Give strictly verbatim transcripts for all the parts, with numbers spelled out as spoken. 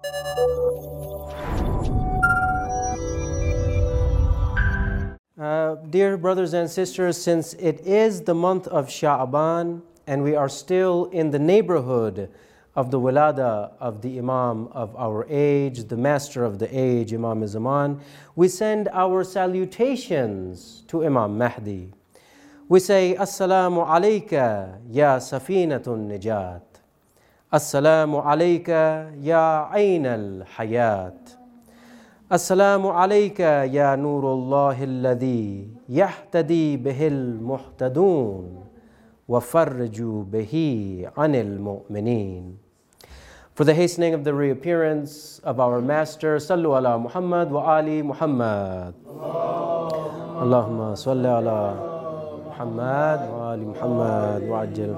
Uh, dear brothers and sisters, since it is the month of Sha'ban and we are still in the neighborhood of the wilada of the Imam of our age, the master of the age, Imam Zaman, we send our salutations to Imam Mahdi. We say, Assalamu alayka ya safinatun nijat. Assalamu alayka ya ayn al-hayat. Assalamu alayka ya nurullah alladhi yahtadi bihil muhtadun wa farju bihi anil mu'mineen. For the hastening of the reappearance of our Master, Sallu ala Muhammad wa ali Muhammad. Allahumma salli ala Muhammad wa ali Muhammad wa ajjal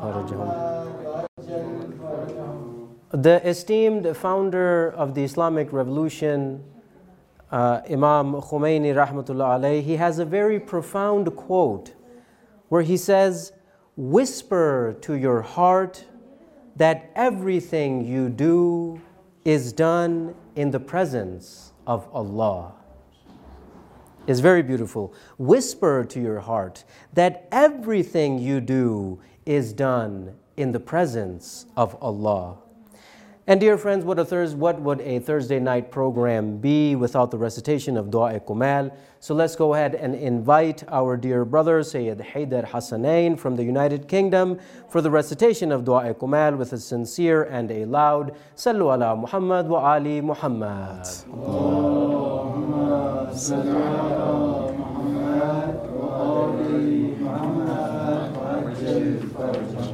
farajahum. The esteemed founder of the Islamic Revolution, uh, Imam Khomeini rahmatullah alayhi, he has a very profound quote where he says, "Whisper to your heart that everything you do is done in the presence of Allah." It's very beautiful. Whisper to your heart that everything you do is done in the presence of Allah. And dear friends, what, a Thurs- what would a Thursday night program be without the recitation of Dua Kumal? So let's go ahead and invite our dear brother Sayyid Haidar Hassanain from the United Kingdom for the recitation of Dua Kumal with a sincere and a loud Sallu ala Muhammad wa ali Muhammad. Allahumma salli ala Muhammad wa ali Muhammad wa ajjal farajahum.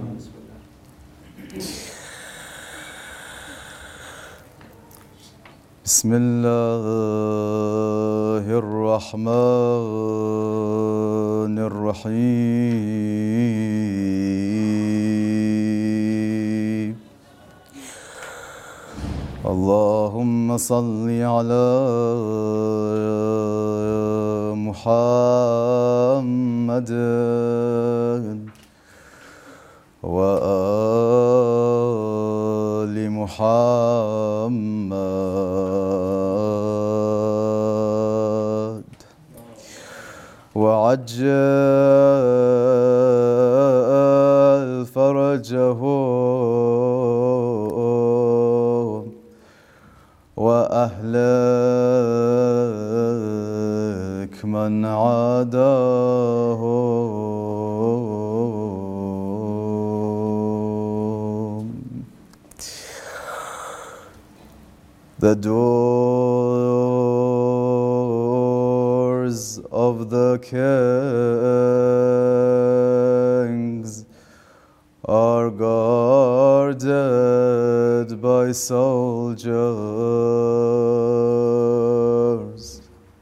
بسم الله الرحمن الرحيم اللهم صل على محمد وآل محمد وعجل فرجهم وأهلك من عاداهم. The doors of the kings are guarded by soldiers,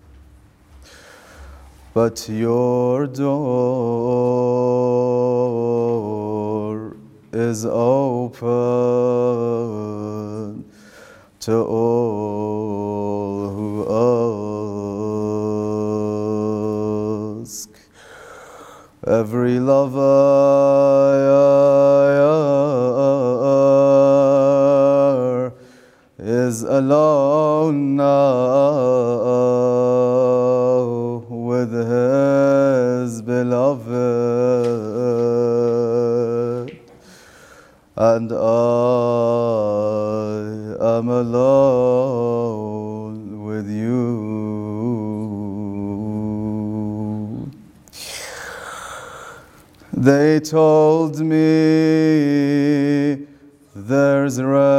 but your door is open to all who ask. Every lover is alone now with his beloved, and I am alone with you. They told me there's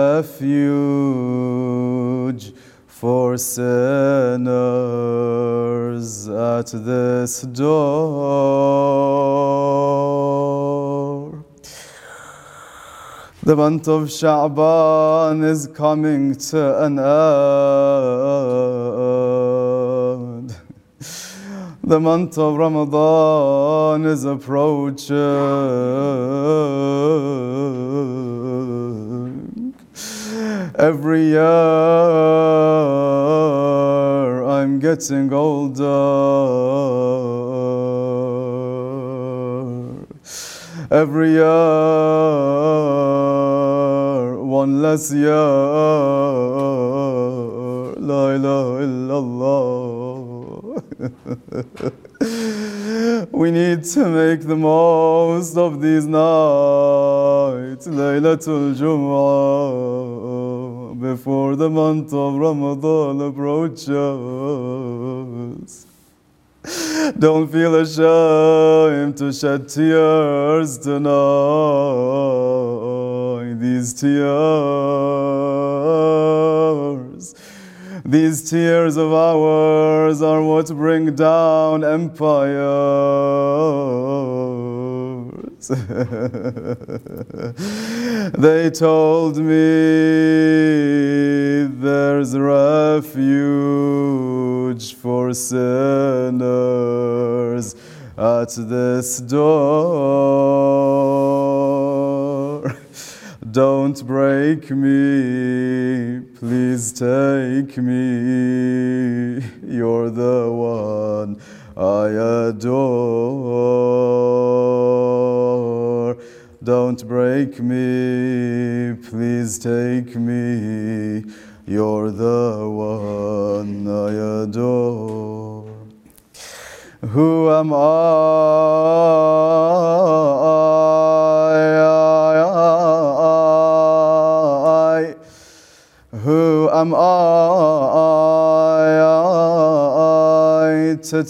refuge for sinners at this door. The month of Sha'ban is coming to an end. The month of Ramadan is approaching. Every year I'm getting older. Every year, one less year La ilaha illallah. We need to make the most of these nights, Laylatul Jum'ah, before the month of Ramadan approaches. Don't feel ashamed to shed tears tonight. These tears, these tears of ours are what bring down empires. They told me there's refuge for sinners at this door. Don't break me, please take me. You're the one I adore. Don't break me, please take me. You're the one I adore. Who am I? Who am I to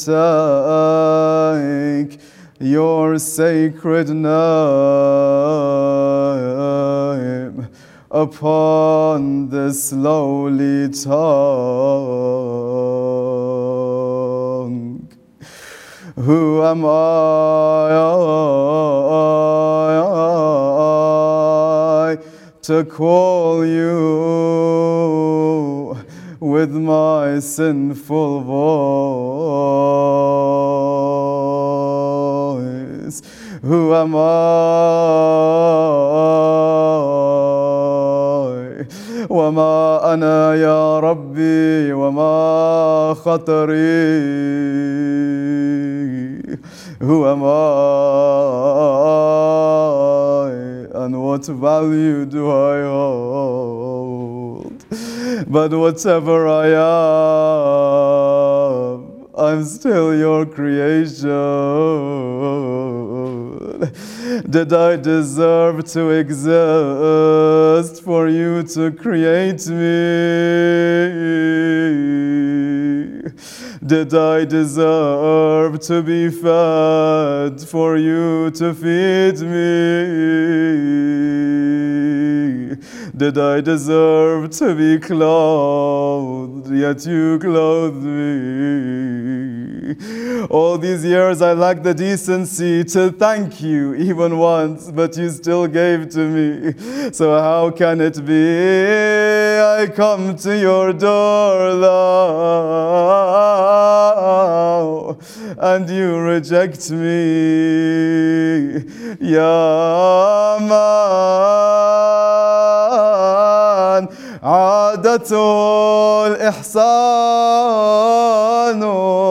take your sacred name upon this lowly tongue? Who am I to call you with my sinful voice? Who am I? وما أنا يا ربي وما خطري. Who am I and what value do I hold? But whatever I am, I'm still your creation. Did I deserve to exist for you to create me? Did I deserve to be fed for you to feed me? Did I deserve to be clothed, yet you clothed me? All these years I lacked the decency to thank you even once, but you still gave to me. So how can it be I come to your door now and you reject me? Ya man, عادته الإحسان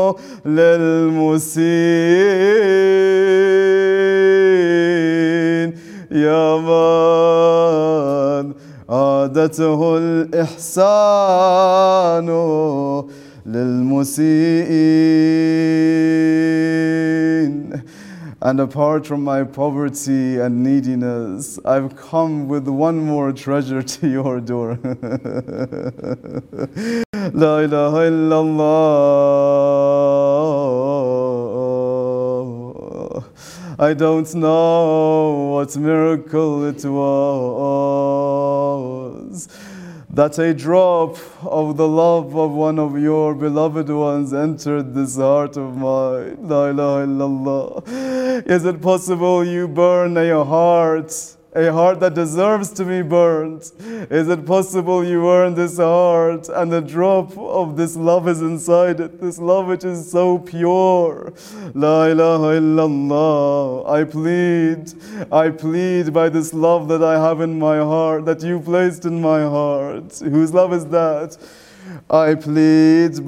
للمسيء. يا من عادته الإحسان للمسيء. And apart from my poverty and neediness, I've come with one more treasure to your door. La ilaha illallah. I don't know what miracle it was that a drop of the love of one of your beloved ones entered this heart of mine. La ilaha illallah. Is it possible you burn a heart, a heart that deserves to be burnt? Is it possible you earn this heart and a drop of this love is inside it, this love which is so pure? La ilaha illallah. I plead, I plead by this love that I have in my heart, that you placed in my heart. Whose love is that? I plead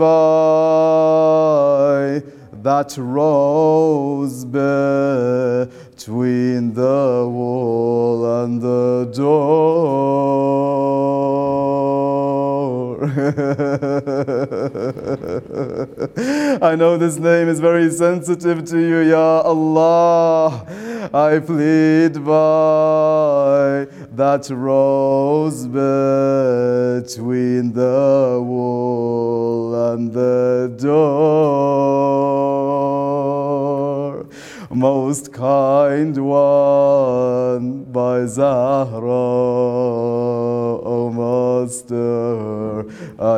by that rose between the wall and the door. I know this name is very sensitive to you, Ya Allah. I plead by that rose between the wall and the door. Most kind one by Zahra, O Master, I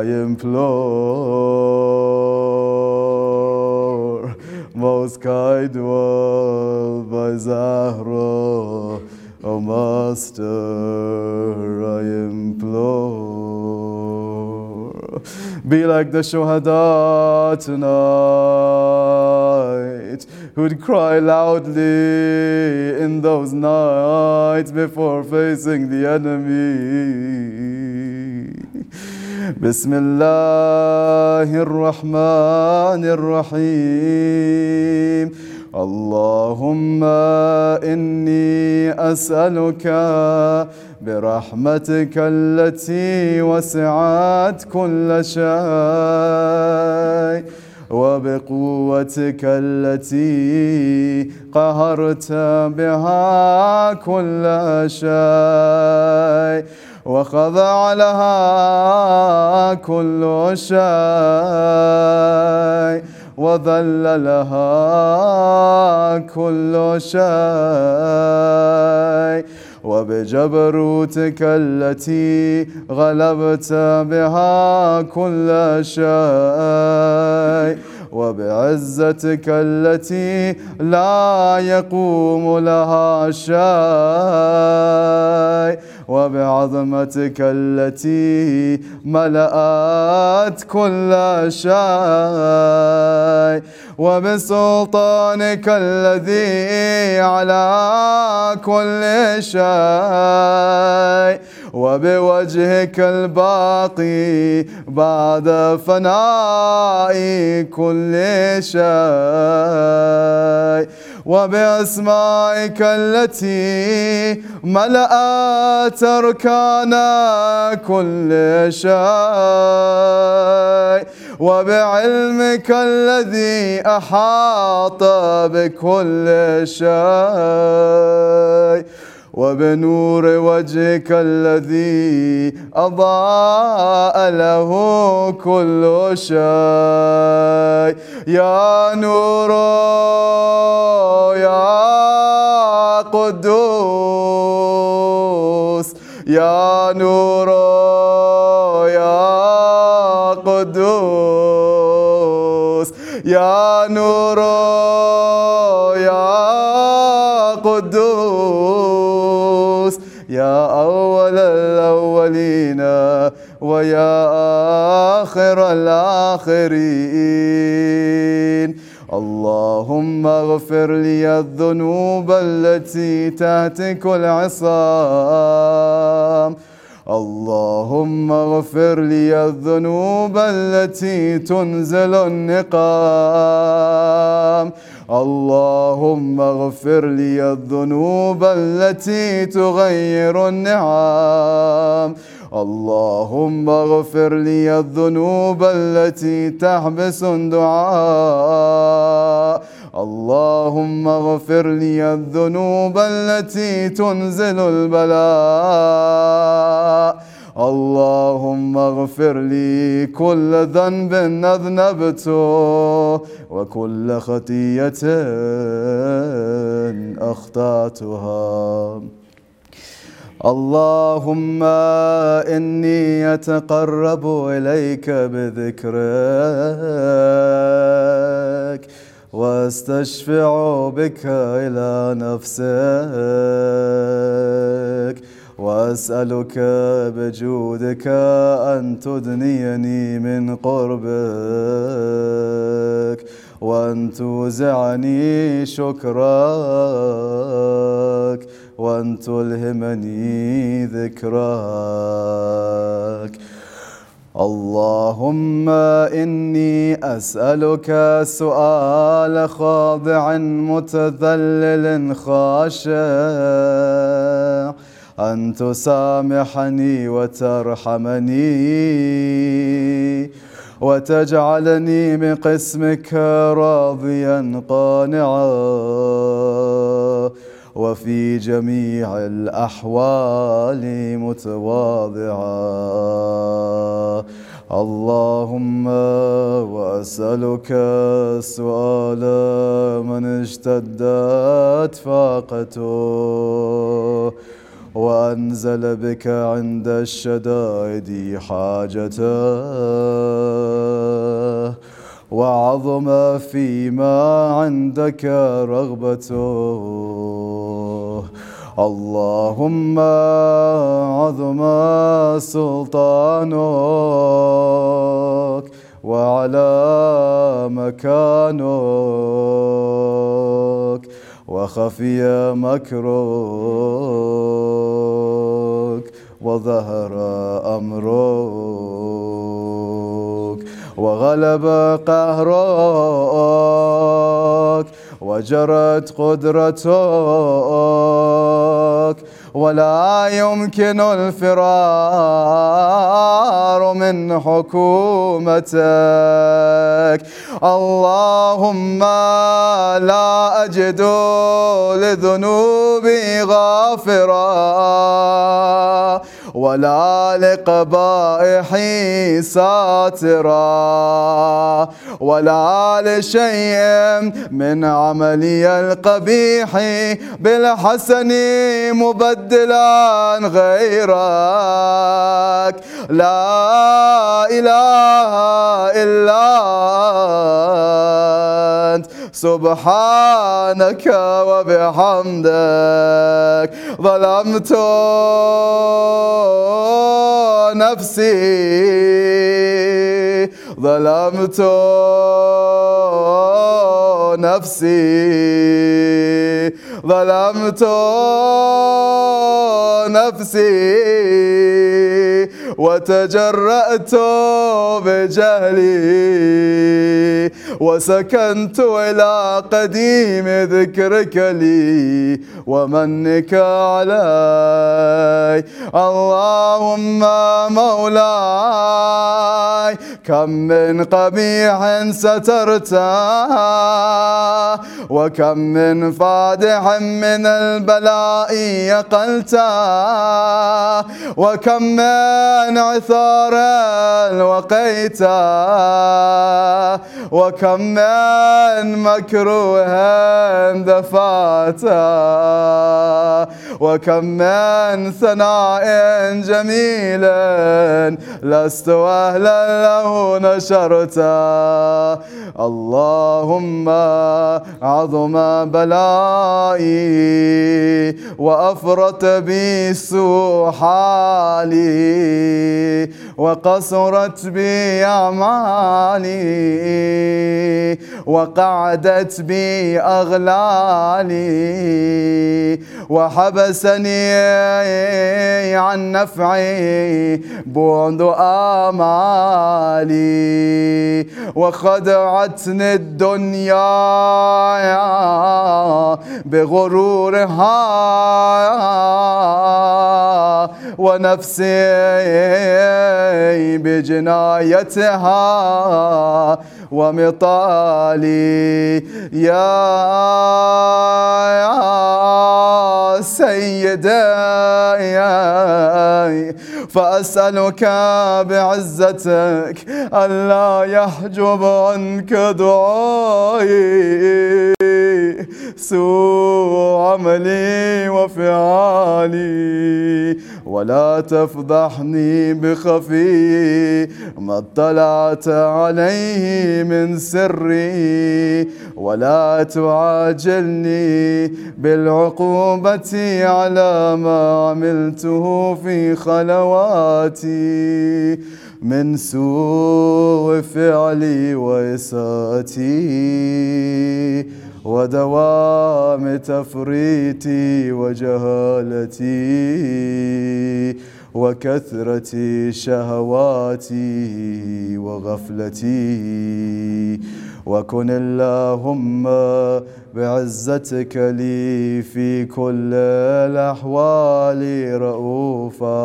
implore. Most kind one by Zahra, O Master, I implore. Be like the Shuhada tonight, who'd cry loudly in those nights before facing the enemy. Bismillahir Rahmanir Rahim. Allahumma inni as'aluka برحمتك التي وسعت كل شيء وبقوتك التي قهرت بها كل شيء وخضع لها كل شيء وذل لها كل شيء وبجبروتك التي غلبت بها كل شيء وبعزتك التي لا يقوم لها شيء وبعظمتك التي ملأت كل شيء وبسلطانك الذي على كل شيء وبوجهك الباقي بعد فناء كل شيء وبأسمائك التي ملأت أركان كل شيء وبعلمك الذي أحاط بكل شيء وبنور وجهك الذي أضاء له كل شيء يا نور يا قدوس يا نور يا قدوس يا نور يا قدوس يا أول الأولين ويا آخر الآخرين اللهم اغفر لي الذنوب التي تهتك العصام اللهم اغفر لي الذنوب التي تنزل النقام اللهم اغفر لي الذنوب التي تغير النعم اللهم اغفر لي الذنوب التي تحبس الدعاء اللهم اغفر لي الذنوب التي تنزل البلاء اللهم اغفر لي كل ذنب أذنبته وكل خطيئة أخطأتها اللهم إني أتقرب إليك بذكرك واستشفع بك إلى نفسك وأسألك بجودك أن تدنيني من قربك وأن توزعني شكرك وأن تلهمني ذكرك اللهم إني أسألك سؤال خاضع متذلل خاشع أن تسامحني وترحمني وتجعلني من قسمك راضيا قانعا وفي جميع الأحوال متواضعا. اللهم وأسألك سؤال من اشتدت فاقته وأنزل بك عند الشدائد حاجته وعظم فيما عندك رغبته. اللهم عظم سلطانك وعلى مكانك وخفي مكرك وظهر أمرك وغلب قهرك وجرت قدرتك ولا يمكن الفرار من حكومتك. اللهم لا أجد لذنوبي غافرا ولا لقبائحي ساترا ولا لشيء من عملي القبيح بالحسن مبدلا غيرك. لا إله إلا أنت سبحانك وبحمدك ظلمت نفسي ظلمت نفسي ظلمت نفسي وتجرأت بجهلي وسكنت إلى قديم ذكرك لي ومنك علي. اللهم مولاي كم من قبيح سترته وكم من فادح من البلاء يقلته وكم من عثار وقيته وكم من مكروه دفعته وكم من ثناء جميل لست أهلا له نشرته. اللهم عظم بلائي وأفرط بي سوء حالي وقصرت بي أعمالي وقعدت بي أغلالي وحبسني عن نفعي بعد آمالي وخدعتني الدنيا بغرورها ونفسي بجنايتها ومطالي. يا سيدي فأسألك بعزتك ألا يحجب عنك دعائي سوء عملي وفعالي ولا تفضحني بخفي ما اطلعت عليه من سري ولا تعاجلني بالعقوبة على ما عملته في خلواتي من سوء فعلي وإساءتي ودوام تفريطي وجهالتي وكثرة شهواتي وغفلتي وكن اللهم بعزتك لي في كل الأحوال رؤوفا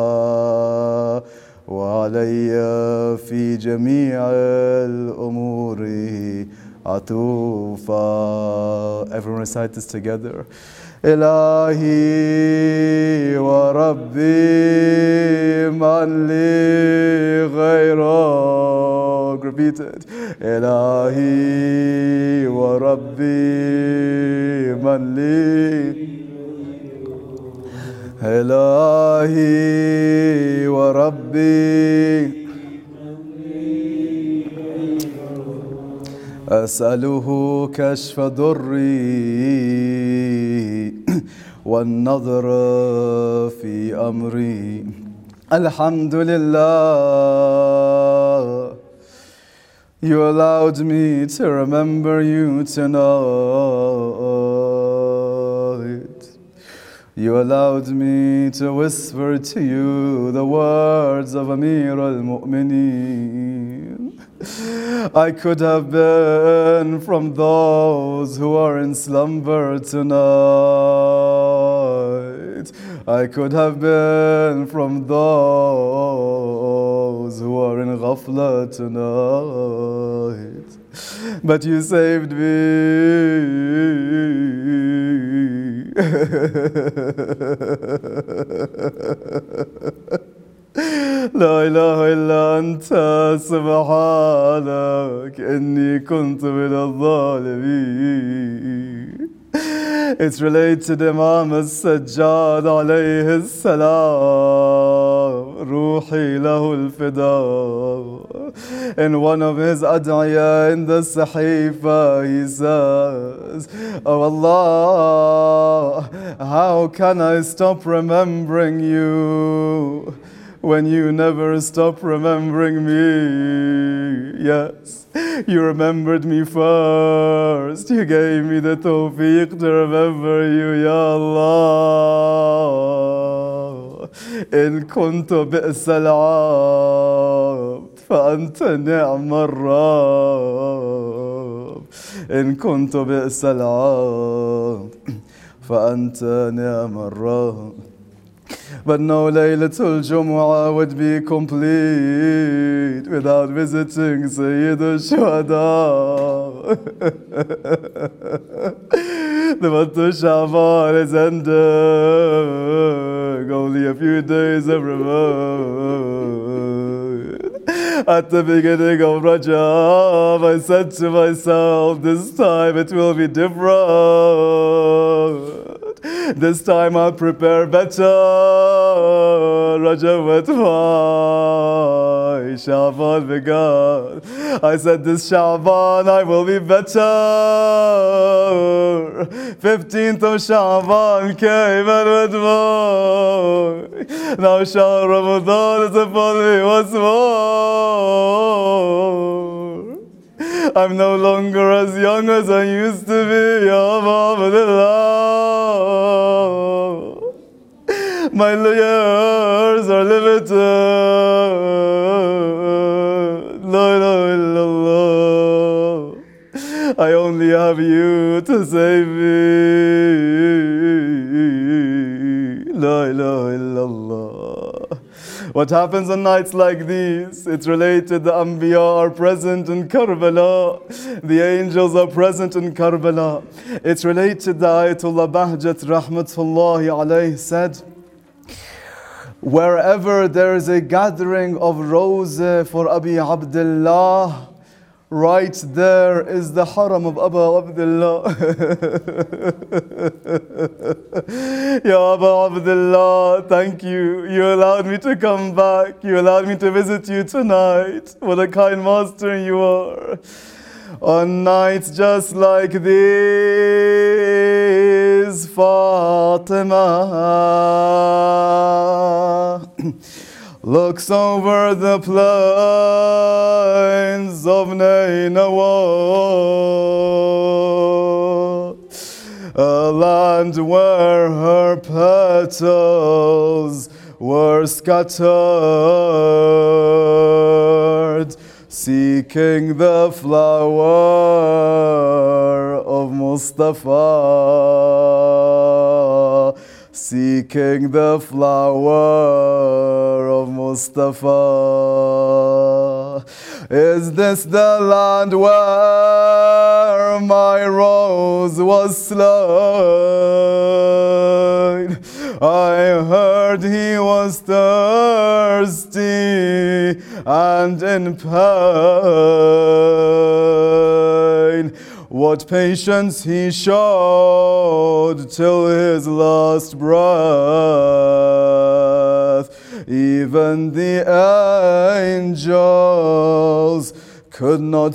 وعلي في جميع الأمور عطوفا. Everyone recite this together. إلهي وربي من لي غيرك. Repeat it. إلهي وربي من لي إلهي وربي أسأله كشف ضري والنظر في أمري. الحمد لله. You allowed me to remember you tonight. You allowed me to whisper to you the words of Amir al-Mu'mineen. I could have been from those who are in slumber tonight. I could have been from those who are in ghafla tonight. But you saved me. لا إله إلا أنت سبحانك إني كنت من الظالمين. It's related to Imam al-Sajjad alayhi salam, Ruhi lahu al-fida. In one of his ad'iyah in the Sahifa, he says, oh Allah, how can I stop remembering you when you never stop remembering me? Yes, you remembered me first. You gave me the tawfiq to remember you, Ya Allah. In kuntu bi'sal 'abd fa anta ni'ma ar-rabb. In kuntu bi'sal 'abd fa anta ni'ma ar-rabb. But no Laylatul Jumu'ah would be complete without visiting Sayyid al-Shuhada. The month of Sha'ban is ending, only a few days have remained. At the beginning of Rajab, I said to myself, this time it will be different. This time I'll prepare better. Rajab went by, Sha'ban began. I said this Sha'ban I will be better. fifteenth of Sha'ban came and went by. Now Shahr Ramadan is upon me once more. I'm no longer as young as I used to be, Ya Abdullah. My years are limited. La ilaha illallah. I only have you to save me. La ilaha illallah. What happens on nights like these? It's related, the Anbiya are present in Karbala. The angels are present in Karbala. It's related, the Ayatollah Bahjat Rahmatullahi alayhi said, wherever there is a gathering of Rawza for Abi Abdullah, right there is the haram of Abu Abdullah. Ya Abu Abdullah, thank you. You allowed me to come back. You allowed me to visit you tonight. What a kind master you are. On nights just like these, Fatima looks over the plains of Nainawa, a land where her petals were scattered seeking the flower of Mustafa, seeking the flower of Mustafa. Is this the land where my rose was slain? I heard he was thirsty and in pain. What patience he showed till his last breath. Even the angels could not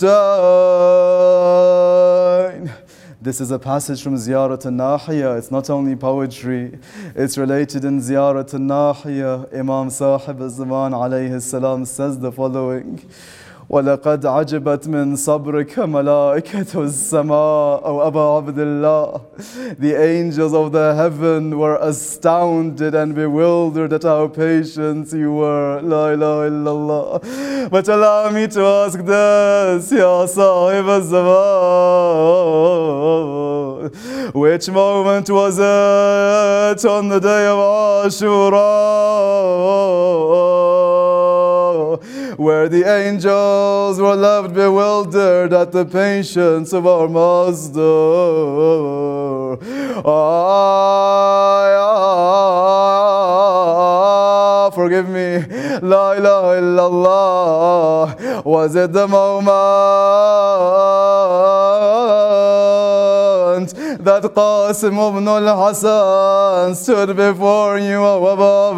sustain. This is a passage from Ziyarat al-Nahiya. It's not only poetry, it's related in Ziyarat al-Nahiya. Imam Sahib al-Zaman alayhi salam says the following: وَلَقَدْ عَجِبَتْ مِنْ صَبْرِكَ مَلَائِكَةُ السَّمَاءِ أو أبا عبد الله. The angels of the heaven were astounded and bewildered at how patient you were. La ilaha illallah. But allow me to ask this, Ya Sahib al-Zaman. Which moment was it on the day of Ashura, where the angels were left bewildered at the patience of our Master? Ah, forgive me. La ilaha illallah. Was it the moment that Qasim ibn al-Hasan stood before you, O Abu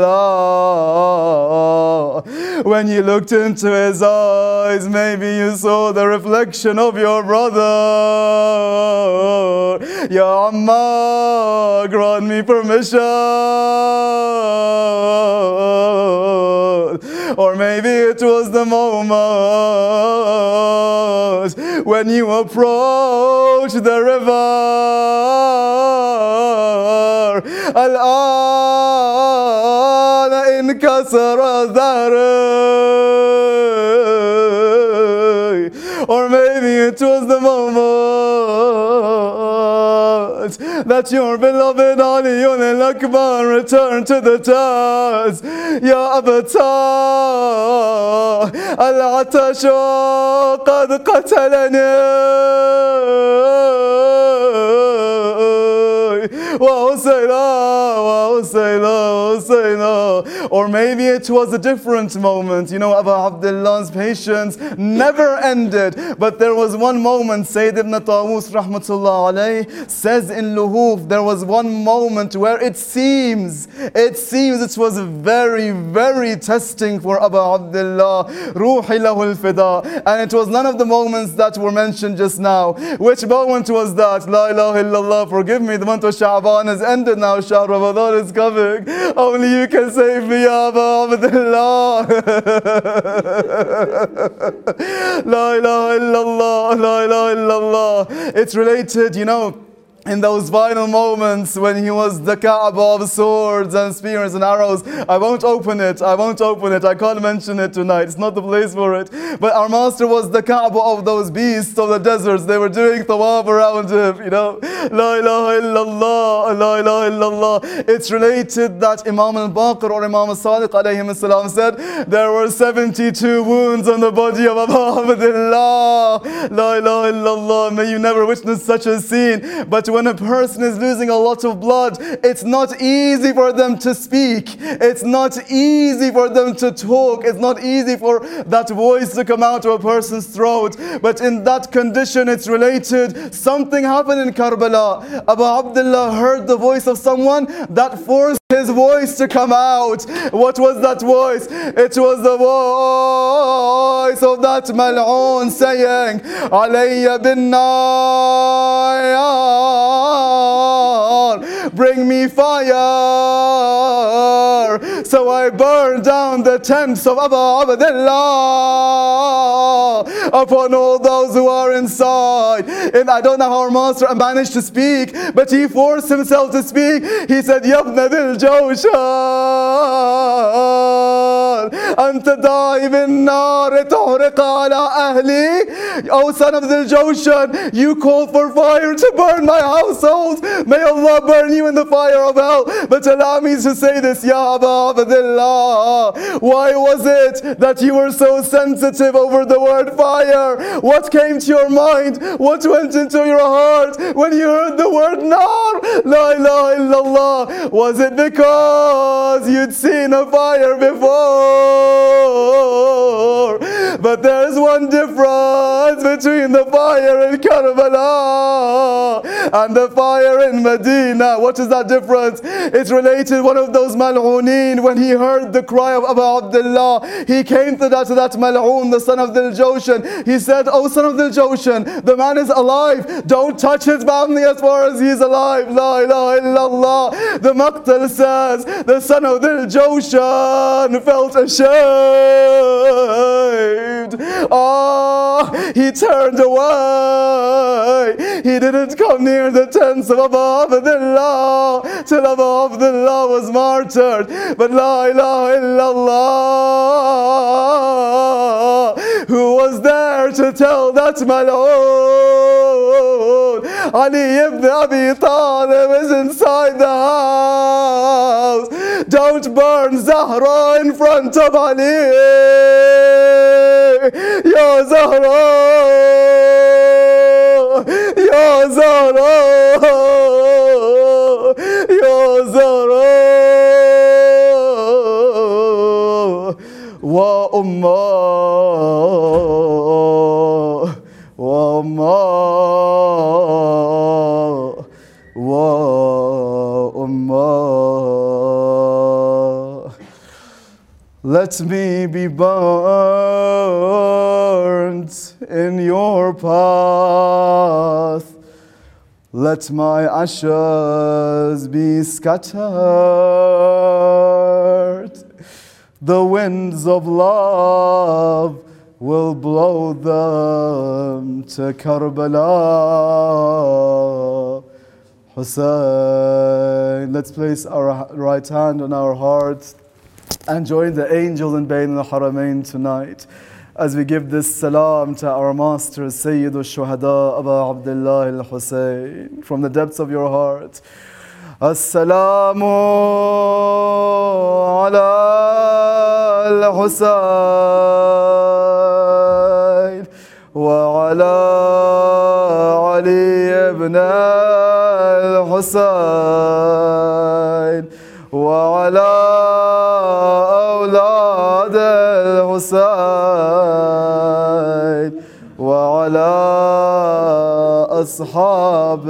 Abdullah? When you looked into his eyes, maybe you saw the reflection of your brother. Ya Amma, grant me permission. Or maybe it was the moment when you approached the river. Al-an inkasara dhari. Or maybe it was the moment that your beloved Aliyun al-Akbar returned to the task. Ya Abata, al-atashu qad qatalani wa Husayna, wa Husayna, wa Husayna. Or maybe it was a different moment. You know, Abu Abdullah's patience never ended. But there was one moment, Sayyid ibn Tawus rahmatullah alayh says in Luhuf, there was one moment where it seems, it seems it was very, very testing for Abu Abdullah, Ruhi lahul fida. And it was none of the moments that were mentioned just now. Which moment was that? La ilaha illallah, forgive me, the month of Sha'ban has ended now, Shahr Ramadan is coming. Only you can save me, Ya Abu Abdullah. La ilaha illallah, la ilaha illallah. It's related, you know, in those final moments when he was the Kaaba of swords and spears and arrows. I won't open it, I won't open it, I can't mention it tonight, it's not the place for it. But our Master was the Kaaba of those beasts of the deserts. They were doing tawaf around him, you know. La ilaha illallah, la ilaha illallah. It's related that Imam al-Baqir or Imam al-Sadiq alayhi salam said there were seventy-two wounds on the body of Abu Abdullah. La ilaha illallah. May you never witness such a scene. But when a person is losing a lot of blood, it's not easy for them to speak. It's not easy for them to talk. It's not easy for that voice to come out of a person's throat. But in that condition, it's related. Something happened in Karbala. Abu Abdullah heard the voice of someone that forced his voice to come out. What was that voice? It was the voice of that mal'oon saying, Alayya bin nar, bring me fire. So I burned down the tents of Abu Abdullah upon all those who are inside. And I don't know how our Master managed to speak, but he forced himself to speak. He said, Yabna dil Jawshan, أنت داعي بالنار تحرق على أهلي. O son of the Joshan, you called for fire to burn my household. May Allah burn you in the fire of hell. But allow me to say this, Ya Aba Abdullah. Why was it that you were so sensitive over the word fire? What came to your mind? What went into your heart when you heard the word nar? La ilaha illallah. Was it because you'd seen a fire before? But there's one difference between the fire in Karbala and the fire in Medina. What is that difference? It's related, one of those mal'ooneen, when he heard the cry of Abu Abdullah, he came to that, to that mal'oon, the son of the Joshan. He said, oh son of the Joshan, the man is alive. Don't touch his family as far as he's alive. La ilaha illallah. The Maqtal says, the son of the Joshan felt ashamed. Ah, he turned away. He didn't come near the tents of Abu Abdullah till Abu Abdullah was martyred. But la ilaha illallah, who was there to tell that mal'oon? Ali ibn Abi Talib is inside the house. Don't burn Zahra in front of Ali. Ya Zahra, Ya Zahra, Ya Zahra. Wa Ummah, Wa Ummah, Wa Ummah. Let me be burnt in your path. Let my ashes be scattered. The winds of love will blow them to Karbala. Hussein, let's place our right hand on our heart and join the angels in Bayn al-Haramain tonight as we give this salam to our master Sayyid al-Shuhada Abu Abdullah al-Hussein from the depths of your heart. As-salamu ala al-Hussein wa ala Ali ibn al-Hussein wa ala أولاد الحسين وعلى أصحاب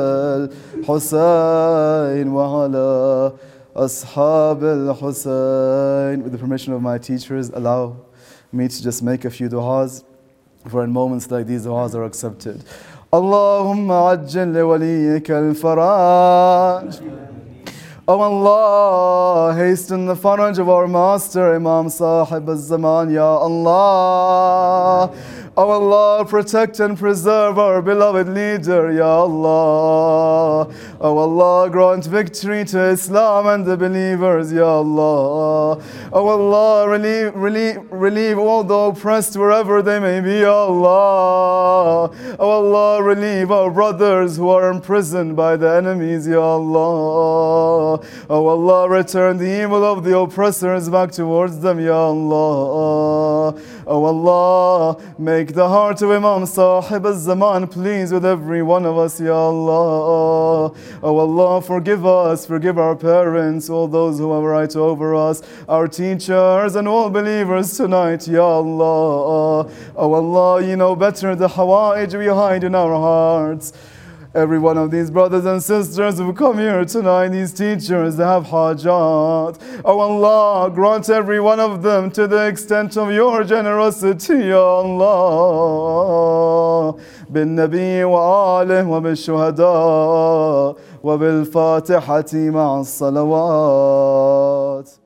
الحسين وعلى أصحاب الحسين. With the permission of my teachers, allow me to just make a few du'as, for in moments like these du'as are accepted. اللهم عجل لوليك الفرج. Oh Allah, hasten the faraj of our master Imam Sahib al-Zaman, Ya Allah. Oh Allah, protect and preserve our beloved leader, Ya Allah. Oh Allah, grant victory to Islam and the believers, Ya Allah. Oh Allah, relieve, relieve, relieve all the oppressed wherever they may be, Ya Allah. Oh Allah, relieve our brothers who are imprisoned by the enemies, Ya Allah. Oh Allah, return the evil of the oppressors back towards them, Ya Allah. Oh Allah, make the heart of Imam Sahib al-Zaman please with every one of us, Ya Allah. Oh Allah, forgive us, forgive our parents, all those who have right over us, our teachers and all believers tonight, Ya Allah. Oh Allah, you know better the hawa'ij we hide in our hearts. Every one of these brothers and sisters who come here tonight, these teachers, they have hajat. Oh Allah, grant every one of them to the extent of your generosity, Ya Allah. بالنبي وآله وبالشهداء وبالفاتحة مع الصلوات.